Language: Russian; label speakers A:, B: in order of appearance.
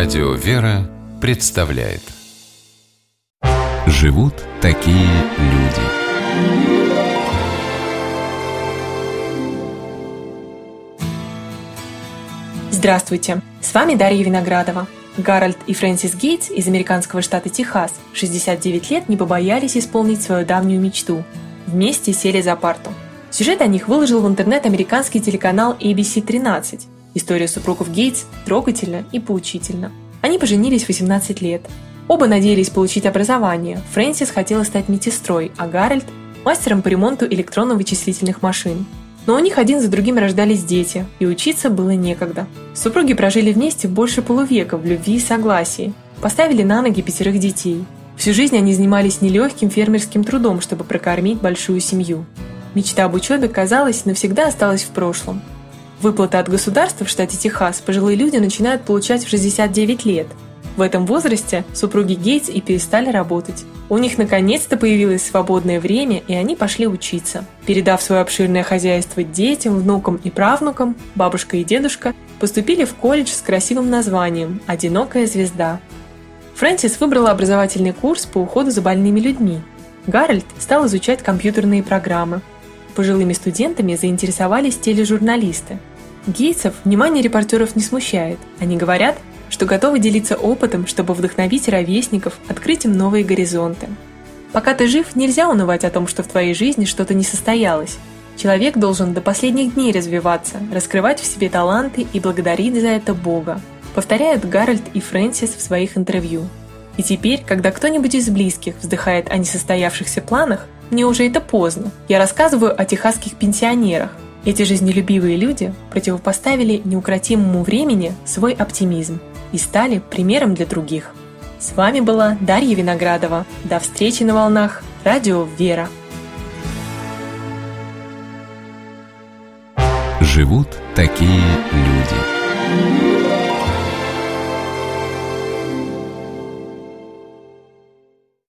A: Радио «Вера» представляет. Живут такие люди.
B: Здравствуйте, с вами Дарья Виноградова. Гарольд и Фрэнсис Гейтс из американского штата Техас в 69 лет не побоялись исполнить свою давнюю мечту. Вместе сели за парту. Сюжет о них выложил в интернет американский телеканал ABC-13. История супругов Гейтс трогательна и поучительна. Они поженились в 18 лет. Оба надеялись получить образование. Фрэнсис хотела стать медсестрой, а Гарольд – мастером по ремонту электронно-вычислительных машин. Но у них один за другим рождались дети, и учиться было некогда. Супруги прожили вместе больше полувека в любви и согласии, поставили на ноги 5 детей. Всю жизнь они занимались нелегким фермерским трудом, чтобы прокормить большую семью. Мечта об учебе, казалось, навсегда осталась в прошлом. Выплаты от государства в штате Техас пожилые люди начинают получать в 69 лет. В этом возрасте супруги Гейтс и перестали работать. У них наконец-то появилось свободное время, и они пошли учиться. Передав свое обширное хозяйство детям, внукам и правнукам, бабушка и дедушка поступили в колледж с красивым названием «Одинокая звезда». Фрэнсис выбрала образовательный курс по уходу за больными людьми. Гарольд стал изучать компьютерные программы. Пожилыми студентами заинтересовались тележурналисты. Гейтсов внимание репортеров не смущает. Они говорят, что готовы делиться опытом, чтобы вдохновить ровесников, открыть им новые горизонты. Пока ты жив, нельзя унывать о том, что в твоей жизни что-то не состоялось. Человек должен до последних дней развиваться, раскрывать в себе таланты и благодарить за это Бога, повторяют Гарольд и Фрэнсис в своих интервью. И теперь, когда кто-нибудь из близких вздыхает о несостоявшихся планах, мне уже это поздно. Я рассказываю о техасских пенсионерах. Эти жизнелюбивые люди противопоставили неукротимому времени свой оптимизм и стали примером для других. С вами была Дарья Виноградова. До встречи на волнах Радио «Вера».
A: Живут такие люди.